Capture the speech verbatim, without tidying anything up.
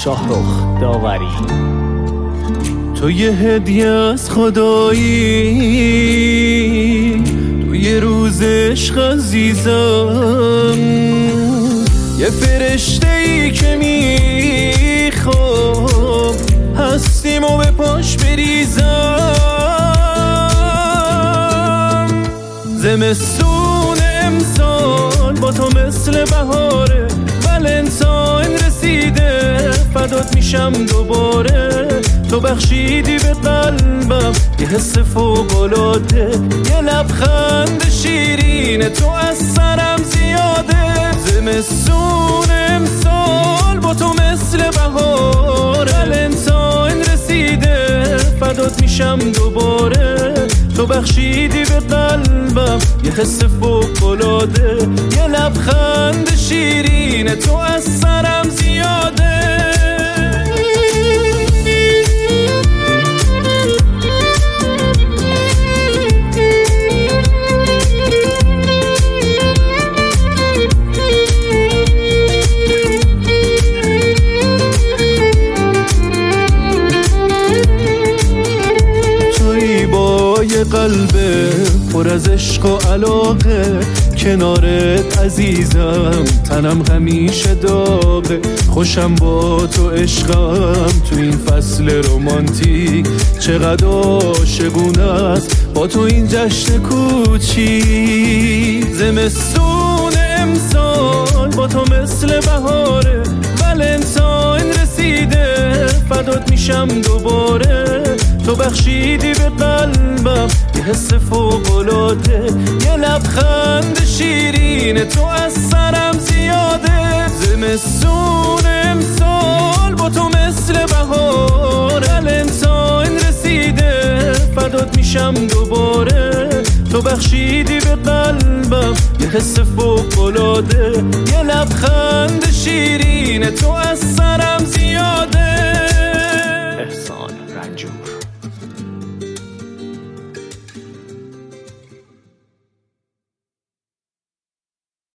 شاهرخ داوری. تو یه هدیه از خدایی، تو یه روز عشق عزیزم، یه فرشته ای که میخوام هستیمو به پاش بریزم. زمستون امسال با تو مثل بهاره، ولنتاین رسیده فدات میشم دوباره. تو بخشیدی به قلبم یه حس فوق‌العاده، یه لبخند شیرین تو از سرم زیاده. زمستون امسال با تو مثل بهار، ولنتاین رسیده فدات میشم دوباره. تو بخشیدی به قلبم یه حس فوق‌العاده، یه لبخند شیرین تو از سرم زیاده. یه قلب پر از عشق و علاقه، کنارت عزیزم تنم همیشه داغه. خوشم با تو عشقم تو این فصل رومانتیک، چقدر عاشقونه است با تو این جشن کوچیک. زمستون امسال با تو مثل بهاره، ولنتاین رسیده فدات میشم دوباره. تو بخشیدی به قلبم یه حس فوق‌العاده، یه لبخند شیرین تو از سرم زیاده. زمستون امسال با تو مثل بهار، ولنتاین رسیده فدات میشم دوباره. تو بخشیدی به قلبم یه حس فوق‌العاده، یه لبخند شیرین تو از سرم زیاده. احسان رنجور.